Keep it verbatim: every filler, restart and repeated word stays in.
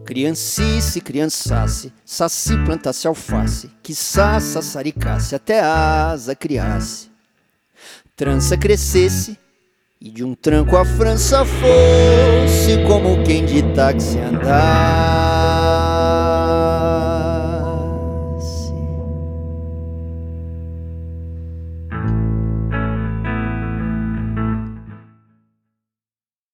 Criancice, criançasse, saci plantasse alface, quiçá sassaricasse, até a asa criasse. Trança crescesse, e de um tranco a França fosse, como quem de táxi andasse.